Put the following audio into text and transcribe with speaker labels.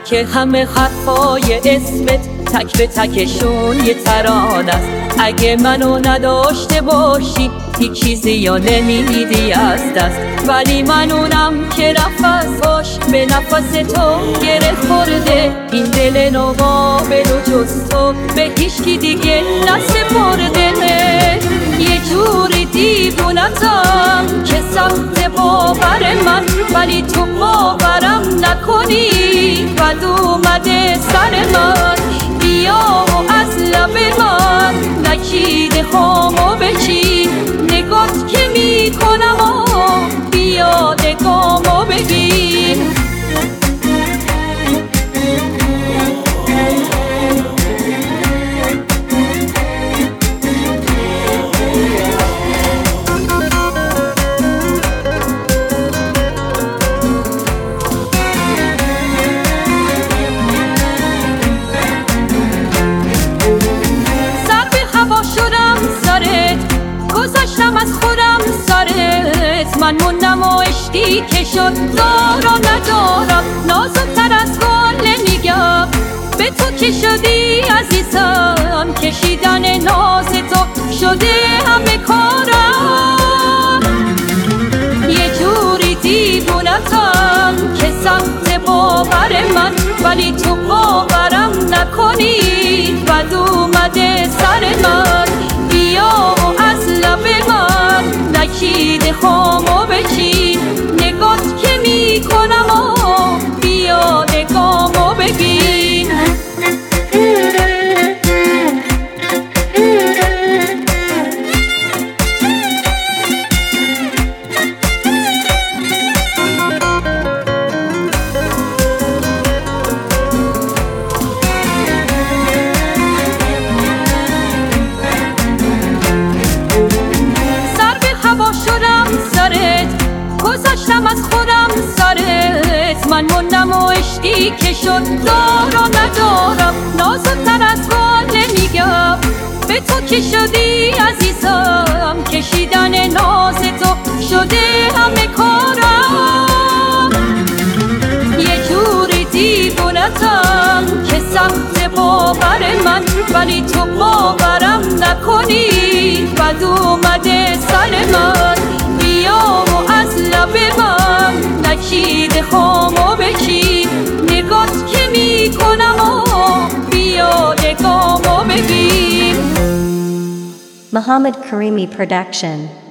Speaker 1: که همه حرفای اسمت تک به تکشون یه ترانه است. اگه منو نداشته باشی هیچ چیزی یا نمیدی از دست، ولی من اونم که نفسهاش به نفس تو گره خورده. این دل ناقابل و جز تو به هیچکی دیگه نسپرده. یه جوری دیوونتم که سخت باور من، ولی تو باورم نکنی بد اومده سر من. بیا و از لب من نکید خامو بچین، نگات که میکنم و بیا نگامو ببین. گذاشتم از خودم سرت، من موندم و عشقی که شد دارا ندارم. نازکتر از گل نمیگم به تو که شدی عزیزم، کشیدن ناز تو شده همه کارم. یه جوری دیوونتم که سخت باور من، ولی تو باورم نکنی بد اومده سر من. بیا و از لب من نکید خامو بچین، نگات که میکنم و بیا نگامو ببین. گذاشتم از خودم سرت، من موندم و عشقی که شد دارا ندارم. نازکتر از گل نمیگم به تو که شدی عزیزم، کشیدن ناز تو شده همه کارم. یه جوری دیوونتم که سخت باور من، ولی تو باورم نکنی بد اومده سر من. بیا و از لب من نکید خامو بچین، نگات که میکنم و بیا نگامو ببین.
Speaker 2: Muhammad Karimi Production.